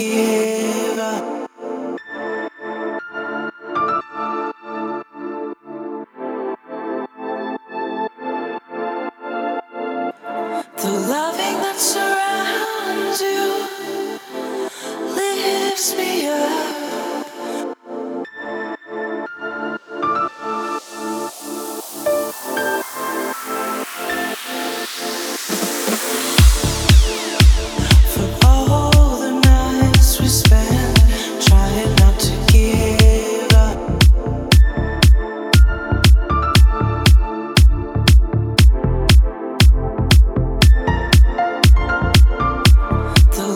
give up. The loving that surrounds you lifts me up. For all the nights we spent trying not to give up. The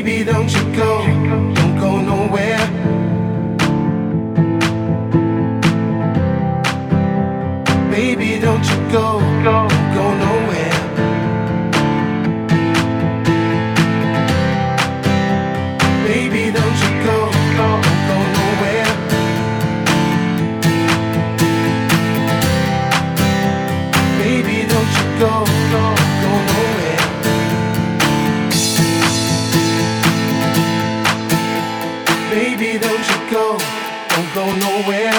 Baby, don't you go, don't go nowhere. Baby, don't you go, don't go nowhere. Baby, don't you go, don't go nowhere. Baby, don't you go, don't go nowhere. Baby, don't you go, don't go nowhere.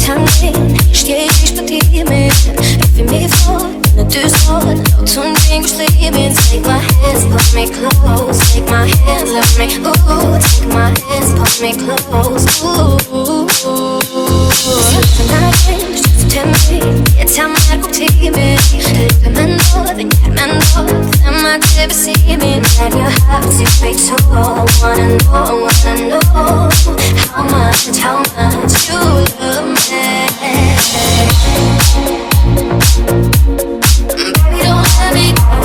tanken, steh ich bei dir mit. Ich will mir vor, wenn du so laut und bin geschrieben. Take my hands, pull me close. Take my hands, love me, ooh. Take my hands, pull me close, ooh. Tonight, just tell me, jetzt haben wir gut Team. Liebe mein Wort, wenn ich mein Wort, dann mag ich see me. Let your heart to be told. Wanna know how much you love me. Baby, don't let me go.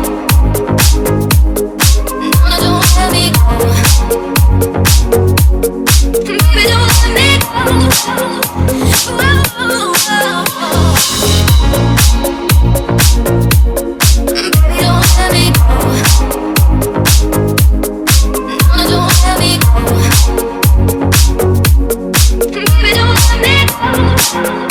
No, don't let me go. Baby, don't let me go. Oh, oh, oh. Baby, don't let me go. No, don't let me go. Baby, don't let me go.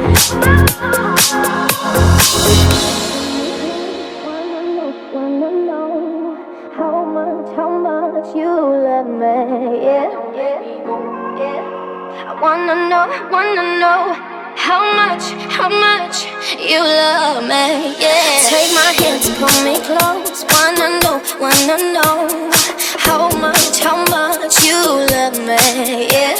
Wanna know how much you love me, yeah. I wanna know how much you love me, yeah. Take my hands, pull me close. Wanna know how much you love me, yeah.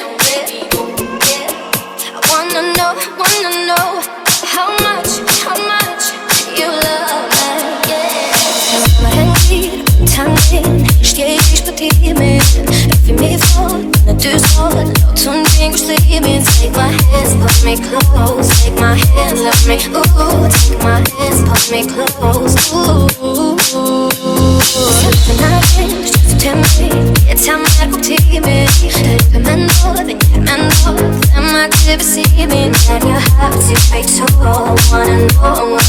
I wanna know how much you love me, yeah. Mein Lied, tanken, steh ich bei dir mit. Ich will mir vor, wenn du so laut und bin geschrieben. Take my hands, pull me close. Take my hands, love me, ooh. Take my hands, pull me close, ooh. Tonight, just tell me, jetzt haben wir gut Team. Liebe mein Wort, wenn ich mein Wort, dann mag ich see me. Let your heart to be told. Wanna know